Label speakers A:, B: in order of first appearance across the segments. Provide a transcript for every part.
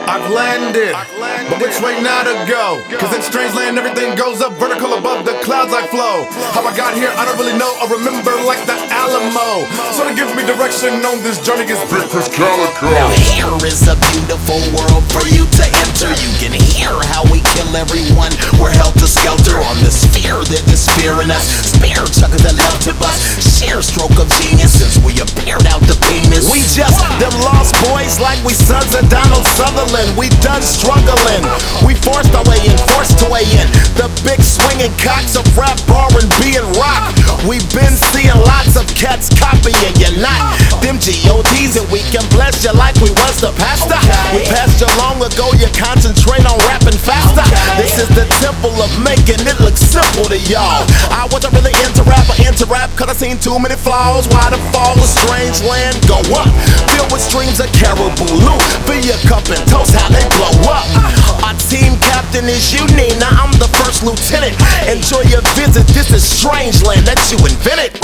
A: I've landed, but which way now to go? Cause in strange land everything goes up vertical above the clouds I flow. How I got here I don't really know or remember, like the Alamo. So to give me direction on this journey is Big Chris Calico.
B: Now here is a beautiful world for you to enter. You can hear how we kill everyone. We're helter-skelter on the sphere that is fearing us. Spare chuck of the love to bust. Sheer stroke of genius since we appeared out the penis. We just them lost boys like we sons of Donald Sutherland. We done struggling. We forced our way in, forced to weigh in. The big swinging cocks of rap, R&B and rock. We've been seeing lots of cats copying you, not them G.O.Ds, and we can bless you like we was the pastor. We passed you long ago, you concentrate on rapping faster. This is the temple of making it look simple to y'all. I wasn't really into rap cause I seen too many flaws. Why the fall of strange land go up, filled with streams of caribou loot. Fill your cup and toast how they blow up. Our team captain is you, Nina, I'm the first lieutenant. Enjoy your visit, this is strange land that you invented.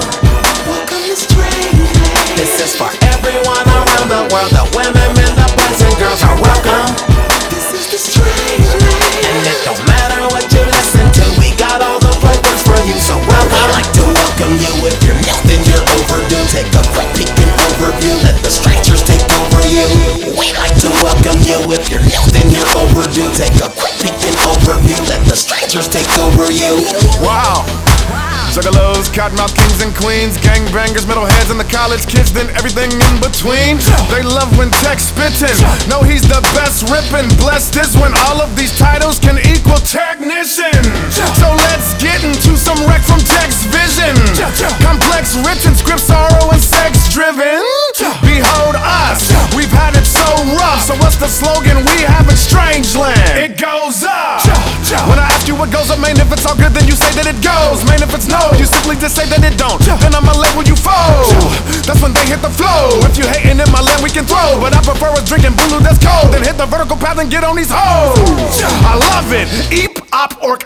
C: Welcome to strange land.
B: This is for everyone around the world. The women, men, the boys and girls are welcome.
C: This is the strange land.
B: And it don't matter what you listen to, we got all the flavors for you, so welcome. We like to welcome you. If you're new, then you're overdue. Take a quick peek and overview, let the strangers take over you. We like to welcome you. If you're new, then you're overdue. Take a quick peek and overview, let the strangers take over you.
A: Wow. Juggalos, cottonmouth kings and queens, gangbangers, metalheads, and the college kids, then everything in between. They love when Tech spittin'. No, he's the best rippin'. Blessed is when all of these titles can equal technician. So let's get into some wreck from Tech's vision. Complex, written, script, sorrow, and sex driven. Behold us, we've had it so rough. So what's the slogan we have in Strangeland? It goes up. When I ask you what goes up, man, if it's all good, then you say that it goes. Man, if it's no, you simply just say that it don't. Then I'ma label you foe. That's when they hit the flow. If you hating in my land, we can throw. But I prefer us drinking Bulu that's cold. Then hit the vertical path and get on these hoes. I love it. Eep, op, ork,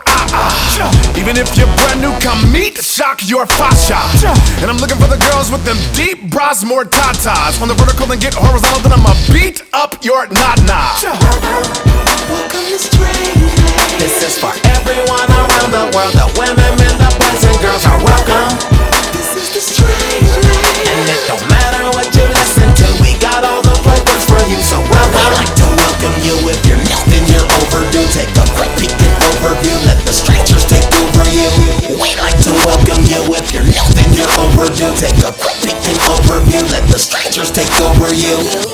A: Even if you're brand new, come meet, shock your fascia. And I'm looking for the girls with them deep bras, more tatas. On the vertical, then get horizontal, then I'ma beat up your na-na.
C: Welcome to strange